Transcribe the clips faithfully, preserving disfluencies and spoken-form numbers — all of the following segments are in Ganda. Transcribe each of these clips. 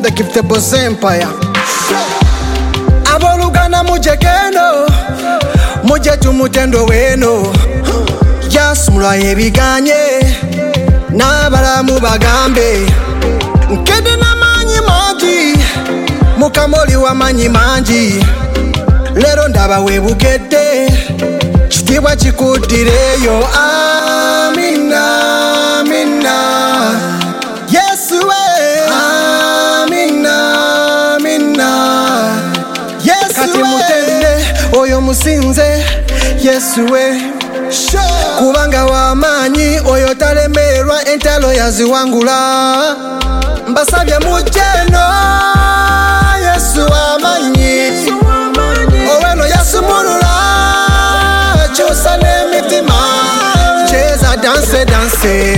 the gift of Boss Empire. Abolugana muje keno, muje tumutendo weno. Jasmula ebiganye, nabalamu bagambe. Nkede na manyi manji, mukamoli wa manyi manji. Lero ndaba webukedde, kitibwa kikuddireyo. Amina, amina. Yesu we, amina, amina. Yesu kati mutende oyo musinze. Yesu we, kubanga wamanyi oyo talemerwa entalo yaziwangula. Mbasabye mujeno, Yesu wamanyi oweno yasumulula. Chosa n'emitima, cheza danse danse.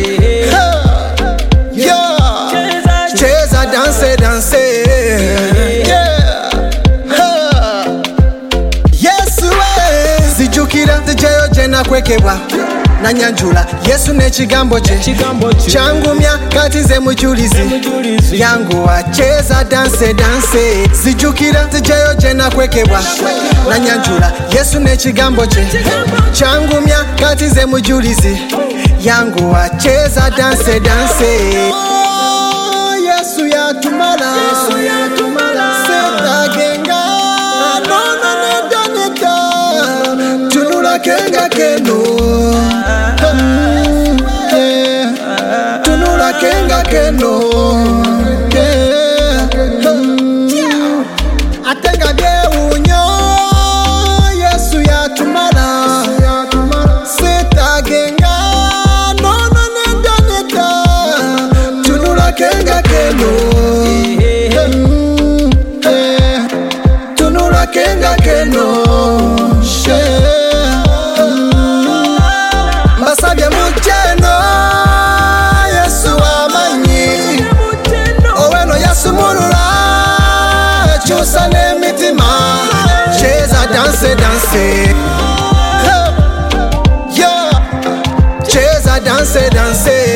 Cheza danse danse. Yesu we, zijukira zijeyo jena kwekebwa na nyanjula. Yesu n'ekigambo kye kyangumya kati nze mujulizi yangu acheza danse danse. Zijukira zijeyo jena kwekebwa na nyanjula. Yesu n'ekigambo kye kyangumya kati nze mujulizi yangu acheza danse danse. Oh, Yesu yatumala, setagenga nona nedaneta. Tunula kenga keno, tunula kenga keno. Atenga byeunyo, Yesu yatumala, setagenga nona nedaneta. Tunula kenga keno, tunula kenga keno. Mbasabye mujeno, Yesu wamanyi oweno yasumulula. Chosa n'emitima, cheza danse danse. Cheza danse danse.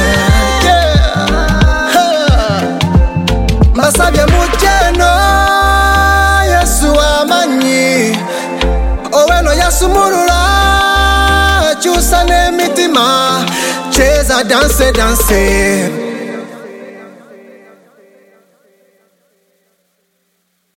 Mbasabye mujeno, Yesu wamanyi oweno yasumulula. Chosa n'emitima, cheza danse danse.